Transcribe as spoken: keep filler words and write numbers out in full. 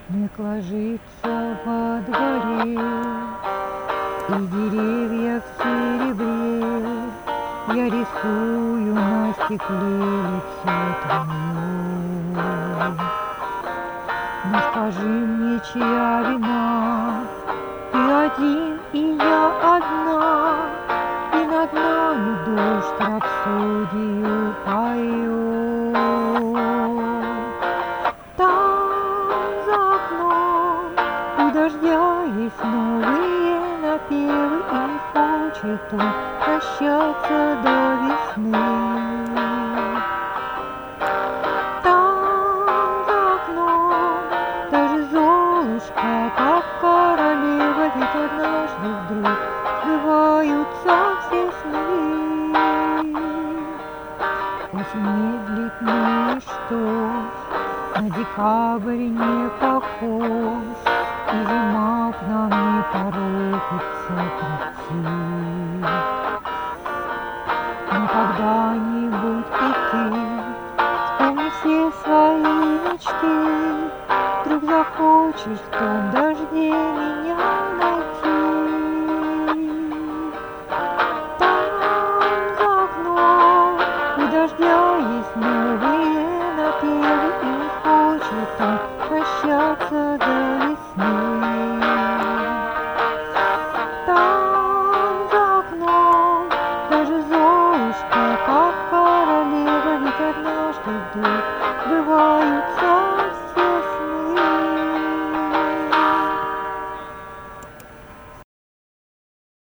Снег ложится во дворе, и деревья в серебре. Я рисую на стекле лицо твое. Но скажи мне, чья вина? Ты один, и я одна, и над нами дождь рапсодию поет. Там за окном у дождя есть новые напевы, и хочет он прощаться до весны. Там за окном даже Золушка, как королева, ведь однажды вдруг сбываются все сны. Осень медлит, ну и что ж, на декабрь не похож, и зима к нам не торопится прийти. Но когда-нибудь и ты, вспомни все свои мечты, вдруг захочешь в том дожде меня найти. Там за окном у дождя есть новые напевы, и хочет он прощаться до весны. Там за окном даже Золушка, как королева, ведь однажды вдруг сбываются